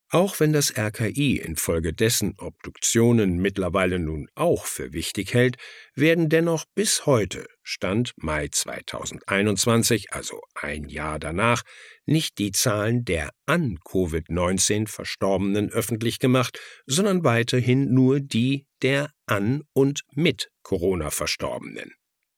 Auch wenn das RKI infolgedessen Obduktionen mittlerweile nun auch für wichtig hält, werden dennoch bis heute, Stand Mai 2021, also ein Jahr danach, nicht die Zahlen der an Covid-19 Verstorbenen öffentlich gemacht, sondern weiterhin nur die der an und mit Corona Verstorbenen.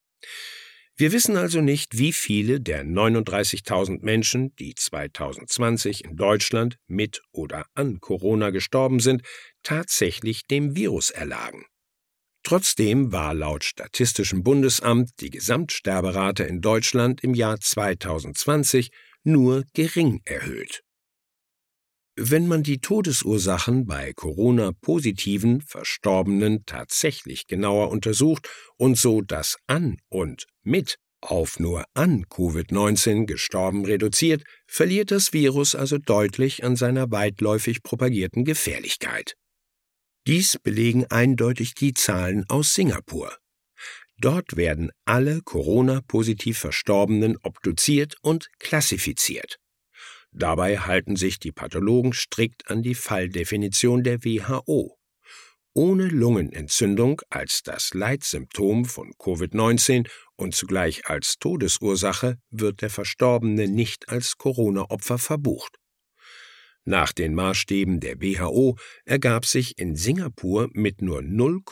Wir wissen also nicht, wie viele der 39.000 Menschen, die 2020 in Deutschland mit oder an Corona gestorben sind, tatsächlich dem Virus erlagen. Trotzdem war laut Statistischem Bundesamt die Gesamtsterberate in Deutschland im Jahr 2020 nur gering erhöht. Wenn man die Todesursachen bei Corona-positiven Verstorbenen tatsächlich genauer untersucht und so das an und mit auf nur an Covid-19 gestorben reduziert, verliert das Virus also deutlich an seiner weitläufig propagierten Gefährlichkeit. Dies belegen eindeutig die Zahlen aus Singapur. Dort werden alle Corona-positiv Verstorbenen obduziert und klassifiziert. Dabei halten sich die Pathologen strikt an die Falldefinition der WHO. Ohne Lungenentzündung als das Leitsymptom von Covid-19 und zugleich als Todesursache wird der Verstorbene nicht als Corona-Opfer verbucht. Nach den Maßstäben der WHO ergab sich in Singapur mit nur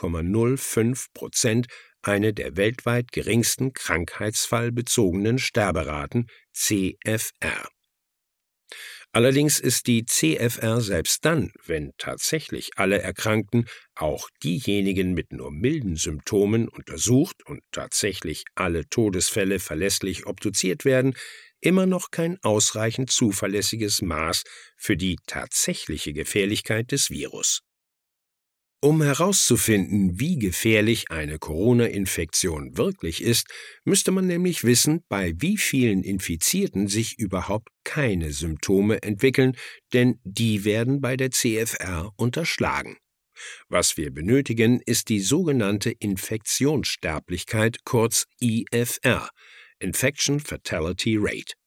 0,05% eine der weltweit geringsten krankheitsfallbezogenen Sterberaten, CFR. Allerdings ist die CFR selbst dann, wenn tatsächlich alle Erkrankten, auch diejenigen mit nur milden Symptomen untersucht und tatsächlich alle Todesfälle verlässlich obduziert werden, immer noch kein ausreichend zuverlässiges Maß für die tatsächliche Gefährlichkeit des Virus. Um herauszufinden, wie gefährlich eine Corona-Infektion wirklich ist, müsste man nämlich wissen, bei wie vielen Infizierten sich überhaupt keine Symptome entwickeln, denn die werden bei der CFR unterschlagen. Was wir benötigen, ist die sogenannte Infektionssterblichkeit, kurz IFR, Infection Fatality Rate.